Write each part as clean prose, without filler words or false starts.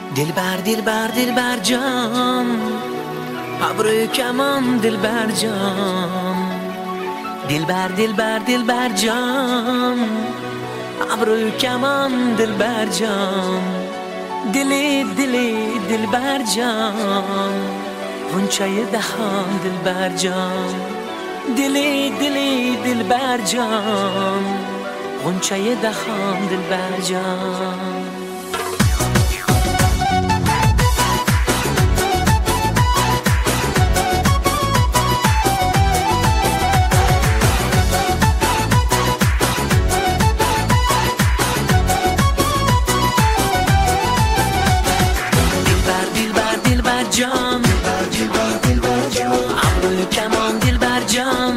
دلبر دلبر دلبر جان، ابروی کمان دلبر جان. دلبر دلبر دلبر جان، ابروی کمان دلبر جان. دلی دلی دلبر جان، غنچه دهان دلبر جان. دلی دلی دلبر جان، غنچه دهان دلبر جان. جان ابروی کمان دلبر جان.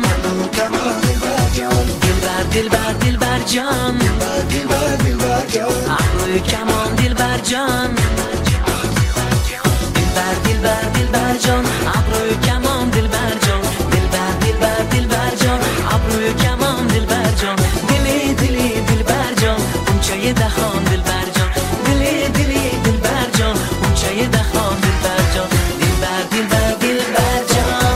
دلبر دلبر دلبر جان، ابروی کمان دلبر جان. دلبر دلبر دلبر جان، ابروی کمان دلبر جان. دلبر دلبر دلبر جان، ابروی کمان دلبر جان. دلی دلی دلبر جان، غنچه دهان دلبر جان. دلی دلی دلبر جان، غنچه دهان دلبر جان. دلبر دلبر دلبر جان.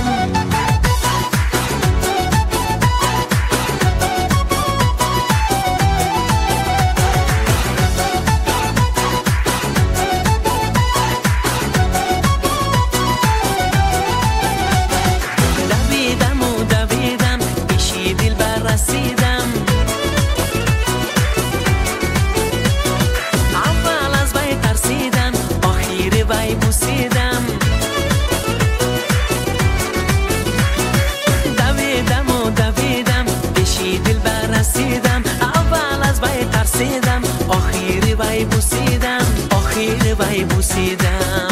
دویدم و دویدم پیشی دلبر رسیدم. اول از وی ترسیدم، آخیر وی بوسیدم. دویدم و دویدم پیشی دلبر رسیدم. اول از وی ترسیدم، آخیر وی بوسیدم. آخیر وی بوسیدم.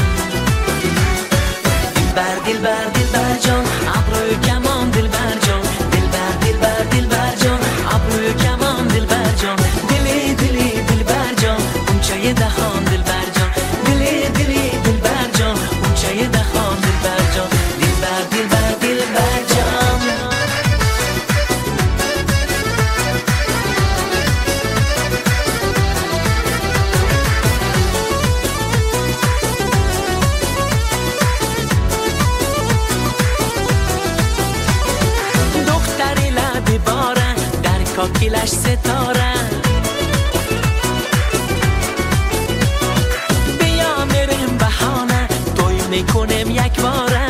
دلبر دلبر دلبر جان، ابروی کمان دلبر جان. دلبر دلبر دلبر جان، ابروی کمان دلبر جان. دلی دلی دلبر جان، غنچه دهان دلبر جان. دلی دلی دلبر جان، غنچه دهان دلبر جان. دلبر دلبر دلبر جان. دختری لب باره در کاکیلش ستاره. بیا میریم بهانه، توی میکنیم یک باره.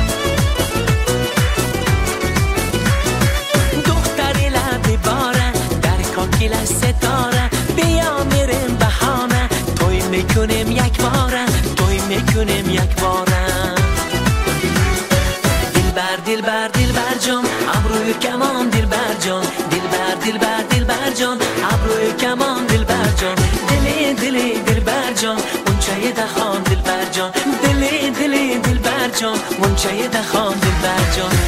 دختری لب باره در کاکیلش ستاره. بیا میریم بهانه، توی میکنیم یک باره. توی میکنیم یک باره. دلبر دلبر دلبر جان، ابروی کمان دلبر جان. دلبر دلبر دلبر جان، ابروی کمان دلبر جان. دلی دلی دلبر جان، غنچه دهان دلبر جان. دلی دلی دلبر جان، غنچه دهان دلبر جان.